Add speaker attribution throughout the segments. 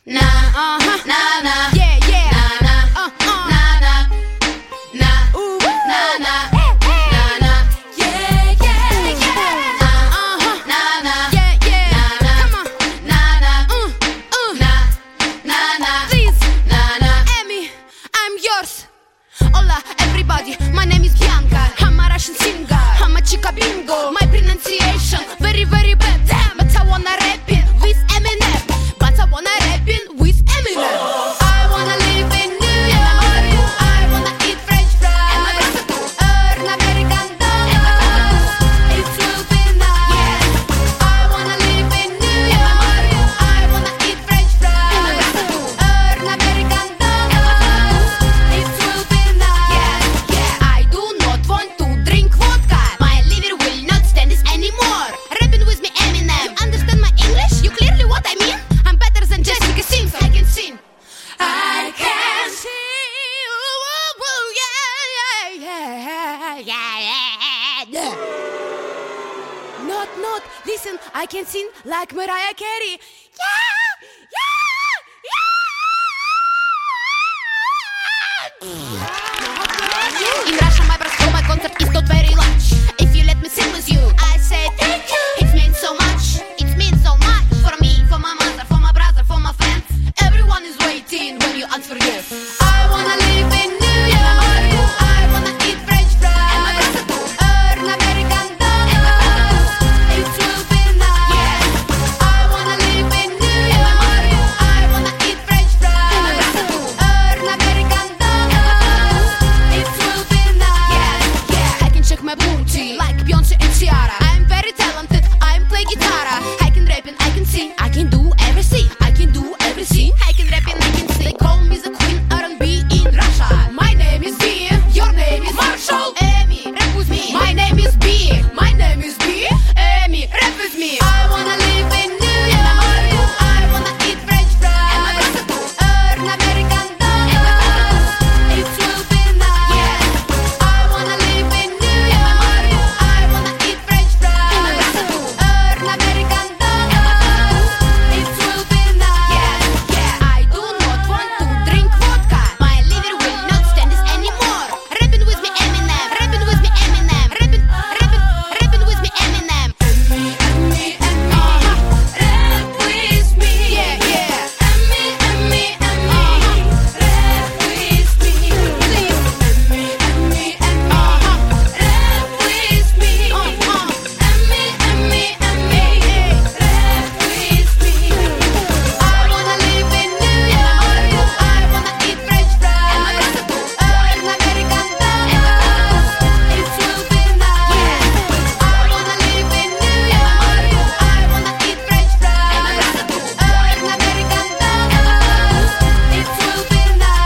Speaker 1: na na na,
Speaker 2: yeah, yeah,
Speaker 1: na na na na na
Speaker 2: ooh,
Speaker 1: na na
Speaker 2: hey,
Speaker 1: na na,
Speaker 2: yeah, yeah, yeah,
Speaker 1: na na
Speaker 2: yeah, yeah,
Speaker 1: na
Speaker 2: come on,
Speaker 1: na na
Speaker 2: na,
Speaker 1: na na,
Speaker 2: please,
Speaker 1: na na.
Speaker 2: Amy, I'm yours. Hola, everybody, my name is Bianca. I'm a Russian singer, I'm a chica bingo. My pronunciation very, very bad, damn. But I wanna rap it with Eminem. But I wanna rap it with Eminem. I wanna live in New York. I wanna eat French fries. Earn American dollars. It will be nice. I wanna live in New York. I wanna eat French fries. Earn American dollars. It will be nice. I do not want to drink vodka. My liver will not stand this anymore. Rapping with me, Eminem. You understand my English? You clearly what I mean? I'm better than Jessica Simpson. I can sing. I can sing. Ooh, ooh, yeah, yeah, yeah, yeah. Not. Listen, I can sing like Mariah Carey. In Russia, my price for my concert is not very large. If you let me sing with you, I say thank you. It means so much. It means so much for me, for my mother, for my brother, for my friends. Everyone is waiting when you answer yes. I wanna live in New York. I wanna eat French fries. Earn American dollars. It will be nice. I wanna live in New York. I wanna eat French fries. Earn American dollars. It will be nice. I can check my booty like Beyonce and Ciara. I'm very talented. I play guitar. I can rap and I can sing. I can do everything. I can do everything. I can rap and I can sing. They call me the queen R&B in Russia. My name is B. Your name is Marshall. Amy, rap with me. My name is B. My name is B. Amy, rap with me. I wanna live in New York. I wanna eat French fries. Earn American dollars. It will be nice. I wanna live in New York. I wanna eat French fries. Earn American dollars. It will be nice. I do not want to drink vodka. My liver will not stand this anymore. Rapping with me, Eminem. Rapping with me, Eminem. Rapping with me, Eminem. Emmy, rap with me. Yeah. Emmy, rap with me. Please. Emmy, rap with me. Emmy, rap with me. I wanna live in New York. I wanna eat French fries. Earn American dollars. It will be nice. I wanna live in New York. I wanna eat French fries. Earn American dollars. It will be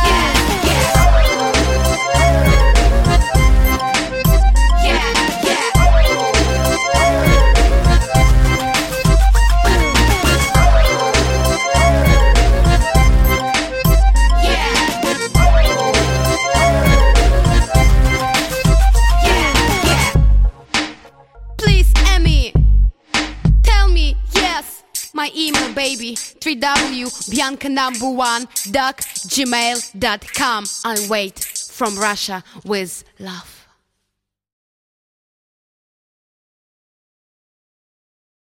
Speaker 2: Please, Emmy, tell me yes. My email, baby, 3W Bianca #1 gmail.com. I'll wait from Russia with love.